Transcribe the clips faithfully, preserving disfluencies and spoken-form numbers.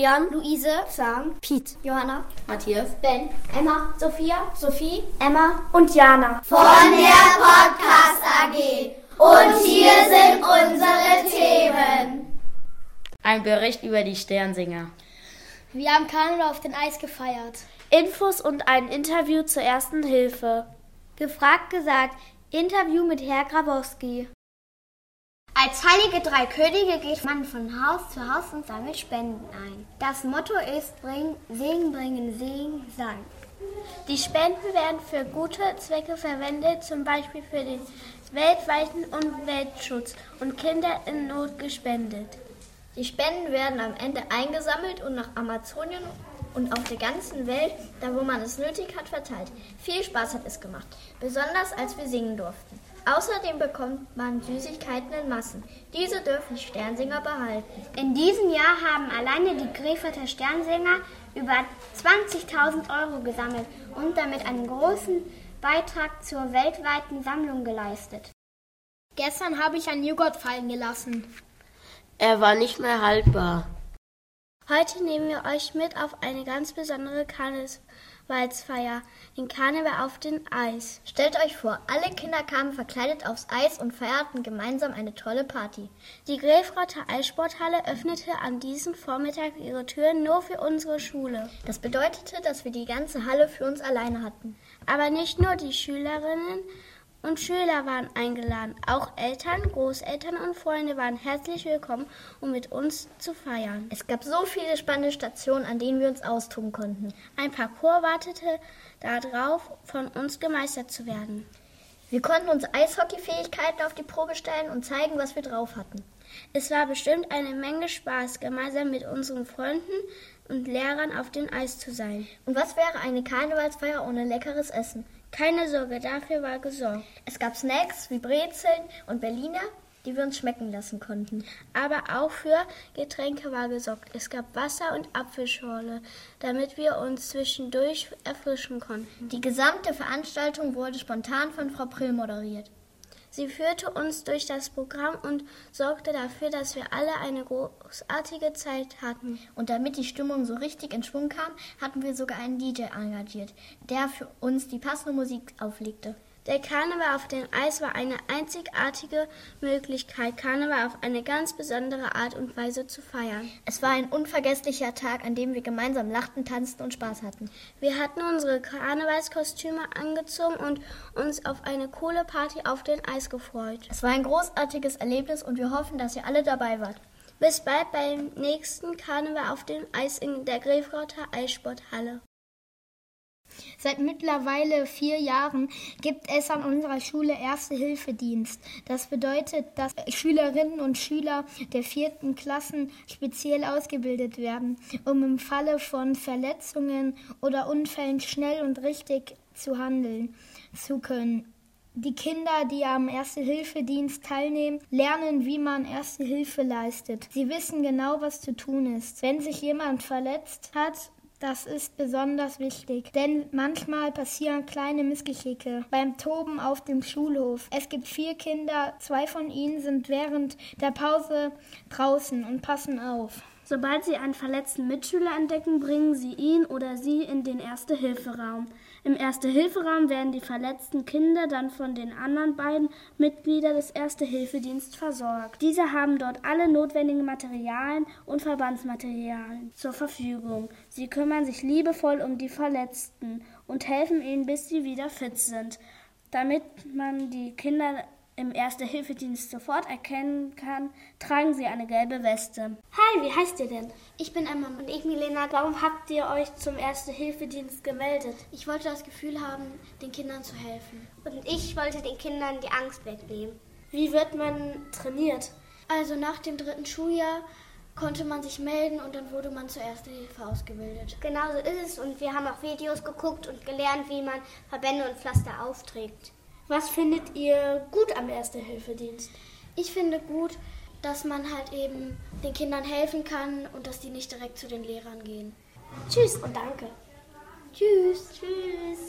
Julian, Luise, Sam, Piet, Johanna, Matthias, Ben, Emma, Sophia, Sophie, Emma und Jana. Von der Podcast A G. Und hier sind unsere Themen. Ein Bericht über die Sternsinger. Wir haben Karneval auf dem Eis gefeiert. Infos und ein Interview zur Ersten Hilfe. Gefragt gesagt, Interview mit Herr Grabowski. Als heilige drei Könige geht man von Haus zu Haus und sammelt Spenden ein. Das Motto ist bring, Segen bringen, Segen sein. Die Spenden werden für gute Zwecke verwendet, zum Beispiel für den weltweiten Umweltschutz und Kinder in Not gespendet. Die Spenden werden am Ende eingesammelt und nach Amazonien und auf der ganzen Welt, da wo man es nötig hat, verteilt. Viel Spaß hat es gemacht, besonders als wir singen durften. Außerdem bekommt man Süßigkeiten in Massen. Diese dürfen die Sternsinger behalten. In diesem Jahr haben alleine die Krefelder Sternsinger über zwanzigtausend Euro gesammelt und damit einen großen Beitrag zur weltweiten Sammlung geleistet. Gestern habe ich einen Joghurt fallen gelassen. Er war nicht mehr haltbar. Heute nehmen wir euch mit auf eine ganz besondere Karnevalsfeier, den Karneval auf dem Eis. Stellt euch vor, alle Kinder kamen verkleidet aufs Eis und feierten gemeinsam eine tolle Party. Die Grefrather Eissporthalle öffnete an diesem Vormittag ihre Türen nur für unsere Schule. Das bedeutete, dass wir die ganze Halle für uns alleine hatten. Aber nicht nur die Schülerinnen und Schüler waren eingeladen. Auch Eltern, Großeltern und Freunde waren herzlich willkommen, um mit uns zu feiern. Es gab so viele spannende Stationen, an denen wir uns austoben konnten. Ein Parcours wartete darauf, von uns gemeistert zu werden. Wir konnten unsere Eishockey-Fähigkeiten auf die Probe stellen und zeigen, was wir drauf hatten. Es war bestimmt eine Menge Spaß, gemeinsam mit unseren Freunden und Lehrern auf dem Eis zu sein. Und was wäre eine Karnevalsfeier ohne leckeres Essen? Keine Sorge, dafür war gesorgt. Es gab Snacks wie Brezeln und Berliner, die wir uns schmecken lassen konnten. Aber auch für Getränke war gesorgt. Es gab Wasser und Apfelschorle, damit wir uns zwischendurch erfrischen konnten. Die gesamte Veranstaltung wurde spontan von Frau Prill moderiert. Sie führte uns durch das Programm und sorgte dafür, dass wir alle eine großartige Zeit hatten. Und damit die Stimmung so richtig in Schwung kam, hatten wir sogar einen D J engagiert, der für uns die passende Musik auflegte. Der Karneval auf dem Eis war eine einzigartige Möglichkeit, Karneval auf eine ganz besondere Art und Weise zu feiern. Es war ein unvergesslicher Tag, an dem wir gemeinsam lachten, tanzten und Spaß hatten. Wir hatten unsere Karnevalskostüme angezogen und uns auf eine coole Party auf dem Eis gefreut. Es war ein großartiges Erlebnis und wir hoffen, dass ihr alle dabei wart. Bis bald beim nächsten Karneval auf dem Eis in der Grefrather Eissporthalle. Seit mittlerweile vier Jahren gibt es an unserer Schule Erste-Hilfe-Dienst. Das bedeutet, dass Schülerinnen und Schüler der vierten Klassen speziell ausgebildet werden, um im Falle von Verletzungen oder Unfällen schnell und richtig zu handeln zu können. Die Kinder, die am Erste-Hilfe-Dienst teilnehmen, lernen, wie man Erste Hilfe leistet. Sie wissen genau, was zu tun ist, wenn sich jemand verletzt hat. Das ist besonders wichtig, denn manchmal passieren kleine Missgeschicke beim Toben auf dem Schulhof. Es gibt vier Kinder, zwei von ihnen sind während der Pause draußen und passen auf. Sobald Sie einen verletzten Mitschüler entdecken, bringen Sie ihn oder sie in den Erste-Hilfe-Raum. Im Erste-Hilfe-Raum werden die verletzten Kinder dann von den anderen beiden Mitgliedern des Erste-Hilfe-Dienstes versorgt. Diese haben dort alle notwendigen Materialien und Verbandsmaterialien zur Verfügung. Sie kümmern sich liebevoll um die Verletzten und helfen ihnen, bis sie wieder fit sind. Damit man die Kinder im Erste-Hilfe-Dienst sofort erkennen kann, tragen sie eine gelbe Weste. Hi, wie heißt ihr denn? Ich bin Emma Und ich, Milena. Warum habt ihr euch zum Erste-Hilfe-Dienst gemeldet? Ich wollte das Gefühl haben, den Kindern zu helfen. Und ich wollte den Kindern die Angst wegnehmen. Wie wird man trainiert? Also nach dem dritten Schuljahr konnte man sich melden und dann wurde man zur Erste Hilfe ausgebildet. Genau so ist es und wir haben auch Videos geguckt und gelernt, wie man Verbände und Pflaster aufträgt. Was findet ihr gut am Erste-Hilfe-Dienst? Ich finde gut, dass man halt eben den Kindern helfen kann und dass die nicht direkt zu den Lehrern gehen. Tschüss und danke. Tschüss. Tschüss.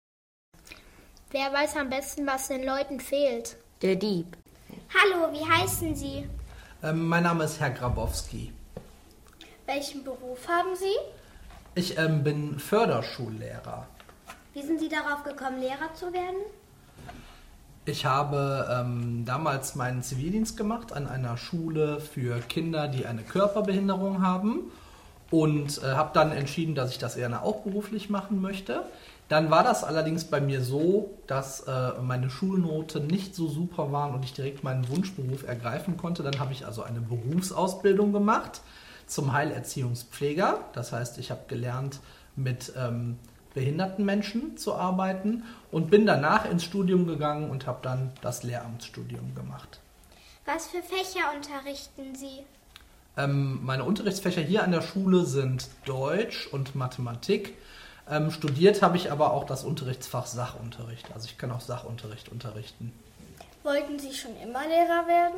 Wer weiß am besten, was den Leuten fehlt? Der Dieb. Hallo, wie heißen Sie? Ähm, mein Name ist Herr Grabowski. Welchen Beruf haben Sie? Ich ähm, bin Förderschullehrer. Wie sind Sie darauf gekommen, Lehrer zu werden? Ich habe ähm, damals meinen Zivildienst gemacht an einer Schule für Kinder, die eine Körperbehinderung haben und äh, habe dann entschieden, dass ich das gerne auch beruflich machen möchte. Dann war das allerdings bei mir so, dass äh, meine Schulnoten nicht so super waren und ich direkt meinen Wunschberuf ergreifen konnte. Dann habe ich also eine Berufsausbildung gemacht zum Heilerziehungspfleger. Das heißt, ich habe gelernt, mit ähm, behinderten Menschen zu arbeiten und bin danach ins Studium gegangen und habe dann das Lehramtsstudium gemacht. Was für Fächer unterrichten Sie? Ähm, meine Unterrichtsfächer hier an der Schule sind Deutsch und Mathematik. Ähm, studiert habe ich aber auch das Unterrichtsfach Sachunterricht. Also ich kann auch Sachunterricht unterrichten. Wollten Sie schon immer Lehrer werden?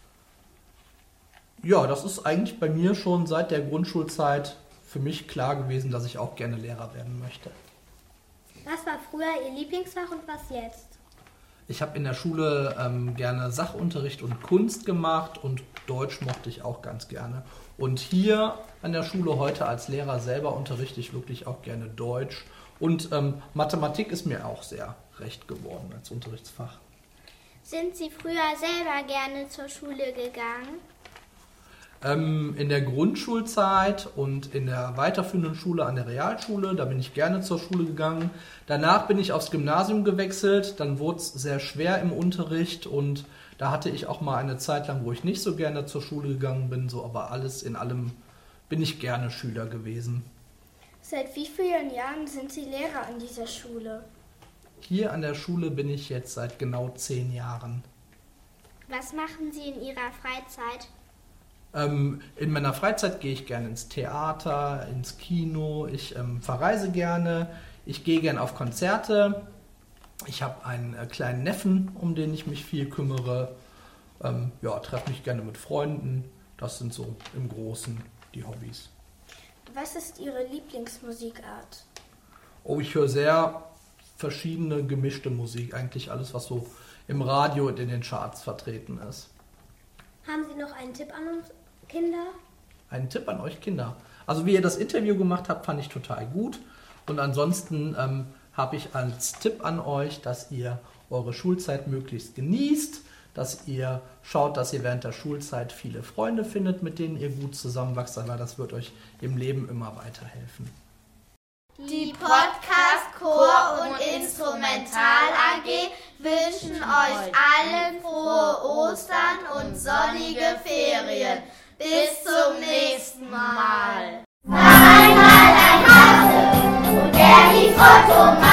Ja, das ist eigentlich bei mir schon seit der Grundschulzeit für mich klar gewesen, dass ich auch gerne Lehrer werden möchte. Was war früher Ihr Lieblingsfach und was jetzt? Ich habe in der Schule ähm, gerne Sachunterricht und Kunst gemacht und Deutsch mochte ich auch ganz gerne. Und hier an der Schule heute als Lehrer selber unterrichte ich wirklich auch gerne Deutsch. Und ähm, Mathematik ist mir auch sehr recht geworden als Unterrichtsfach. Sind Sie früher selber gerne zur Schule gegangen? Ähm, in der Grundschulzeit und in der weiterführenden Schule an der Realschule, da bin ich gerne zur Schule gegangen. Danach bin ich aufs Gymnasium gewechselt, dann wurde es sehr schwer im Unterricht und da hatte ich auch mal eine Zeit lang, wo ich nicht so gerne zur Schule gegangen bin, so aber alles in allem bin ich gerne Schüler gewesen. Seit wie vielen Jahren sind Sie Lehrer an dieser Schule? Hier an der Schule bin ich jetzt seit genau zehn Jahren. Was machen Sie in Ihrer Freizeit? Ähm, in meiner Freizeit gehe ich gerne ins Theater, ins Kino, ich ähm, verreise gerne, ich gehe gerne auf Konzerte. Ich habe einen äh, kleinen Neffen, um den ich mich viel kümmere. Ähm, ja, treffe mich gerne mit Freunden. Das sind so im Großen die Hobbys. Was ist Ihre Lieblingsmusikart? Oh, ich höre sehr verschiedene gemischte Musik. Eigentlich alles, was so im Radio und in den Charts vertreten ist. Haben Sie noch einen Tipp an uns Kinder? Einen Tipp an euch Kinder. Also wie ihr das Interview gemacht habt, fand ich total gut. Und ansonsten ähm, habe ich als Tipp an euch, dass ihr eure Schulzeit möglichst genießt, dass ihr schaut, dass ihr während der Schulzeit viele Freunde findet, mit denen ihr gut zusammenwachst, weil das wird euch im Leben immer weiterhelfen. Die Podcast Chor und Instrumental A G wünschen euch allen frohe Ostern und sonnige Ferien. Bis zum nächsten Mal. War einmal ein Hase und der hieß Otto.